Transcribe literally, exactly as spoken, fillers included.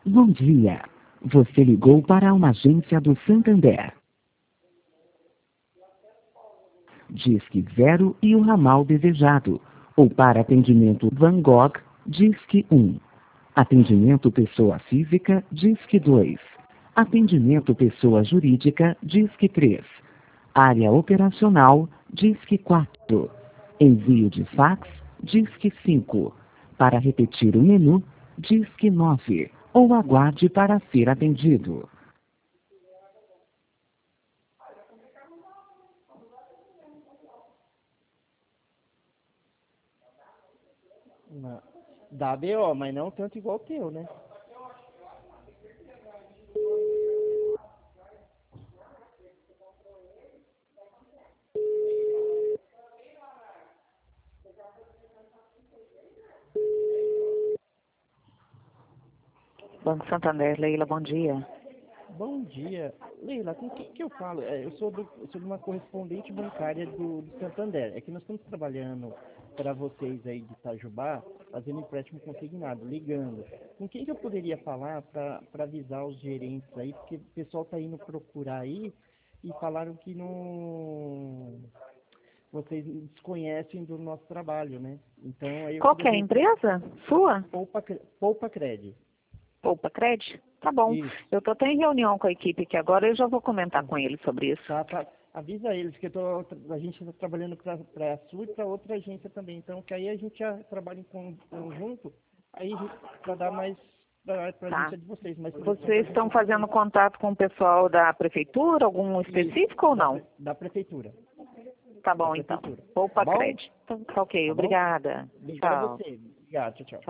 Bom dia. Você ligou para uma agência do Santander. Disque zero e o ramal desejado. Ou para atendimento Van Gogh, Disque um. Atendimento pessoa física, Disque dois. Atendimento pessoa jurídica, Disque três. Área operacional, Disque quatro. Envio de fax, Disque cinco. Para repetir o menu, Disque nove. Ou aguarde para ser atendido. Não. Dá B O, mas não tanto igual o teu, né? Banco Santander, Leila, bom dia. Bom dia. Leila, com quem que eu falo? É, eu, sou do, eu sou de uma correspondente bancária do, do Santander. É que nós estamos trabalhando para vocês aí de Itajubá, fazendo empréstimo consignado, ligando. Com quem que eu poderia falar para avisar os gerentes aí? Porque o pessoal está indo procurar aí e falaram que não... Vocês desconhecem do nosso trabalho, né? Então, aí eu Qual que é a queria ver empresa? Sua? Poupa, Poupa Cred. Poupa Cred? Tá bom. Isso. Eu estou até em reunião com a equipe aqui agora, eu já vou comentar com eles sobre isso. Tá, tá. Avisa eles que eu tô, a gente está trabalhando para a sua e para outra agência também. Então, que aí a gente já trabalha em con- conjunto, aí para dar mais para a Tá. agência de vocês. Mas Vocês estão fazendo contato com o pessoal da prefeitura, algum específico ou não? Da prefeitura. Tá bom, da então. prefeitura. Poupa Tá bom? Cred. Então, tá ok, Tá bom? obrigada. Obrigado a Tchau. você. Obrigado, tchau, tchau.